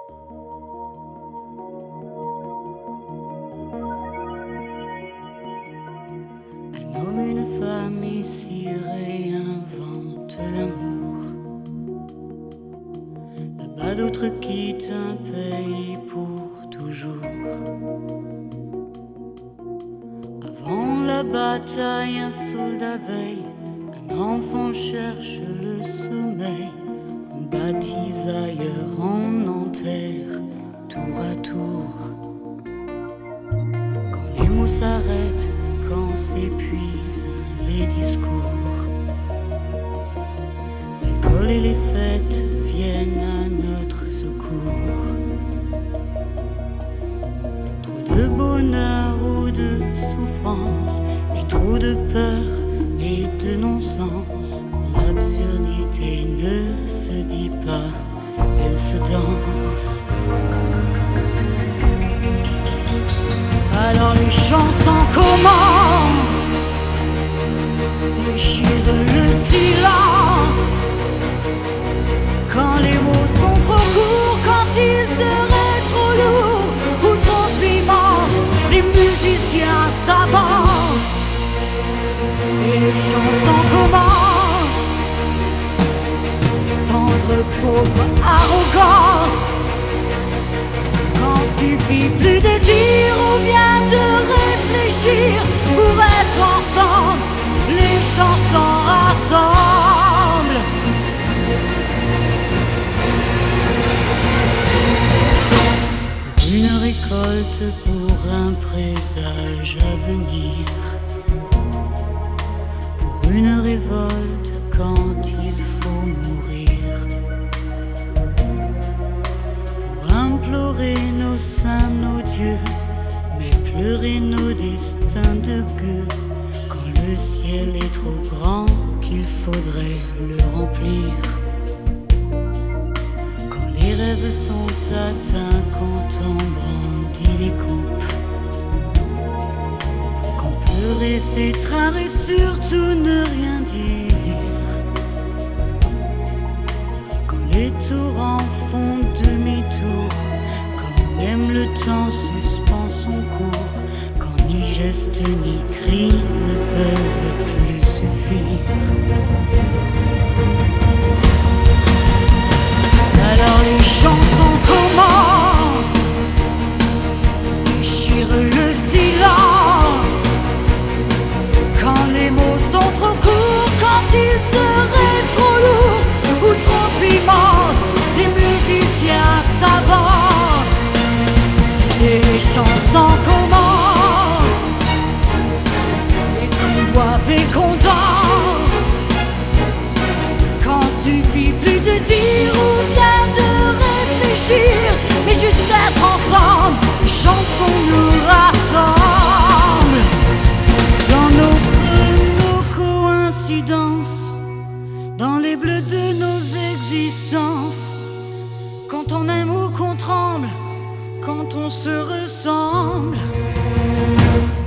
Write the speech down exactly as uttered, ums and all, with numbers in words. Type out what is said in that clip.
Un homme, une femme ici réinventent l'amour. Là-bas d'autres quittent un pays pour toujours. Avant la bataille, un soldat veille, un enfant cherche le sommeil. On baptise ailleurs, on enterre tour à tour. Quand les mots s'arrêtent, quand s'épuisent les discours, l'alcool et les fêtes viennent à notre secours. Trop de bonheur ou de souffrance, et trop de peur et de non-sens. L'absurdité ne se dit pas, elle se danse. Alors les chansons commencent, déchirent le silence. Quand les mots sont trop courts, quand ils seraient trop lourds ou trop immenses, les musiciens s'avancent et les chansons commencent. Tendre, pauvre arrogance, quand suffit plus de dire ou bien de réfléchir pour être ensemble, les chansons rassemblent. Pour une récolte, pour un présage à venir, pour une révolte quand il faut mourir, pour implorer nos saints, nos dieux, mais pleurer nos destins de gueux, quand le ciel est trop grand qu'il faudrait le remplir, quand les rêves sont atteints, quand on brandit les coupes, quand pleurer c'est traindre et surtout ne rien dire, quand les torrents font demi-tour, quand même le temps suspend son cours, quand ni geste ni cri ne peuvent plus suffire. Alors les chansons commencent, déchirent le silence. Quand les mots sont trop courts, quand ils seraient trop lourds ou trop immenses, les musiciens s'avancent et les chansons commencent. Et qu'on boive et qu'on danse, quand suffit plus de dire ou bien de réfléchir, mais juste être ensemble, les chansons nous rassemblent. Dans nos creux, nos coïncidences, dans les bleus de nos existences, quand on aime ou qu'on tremble, quand on se ressemble.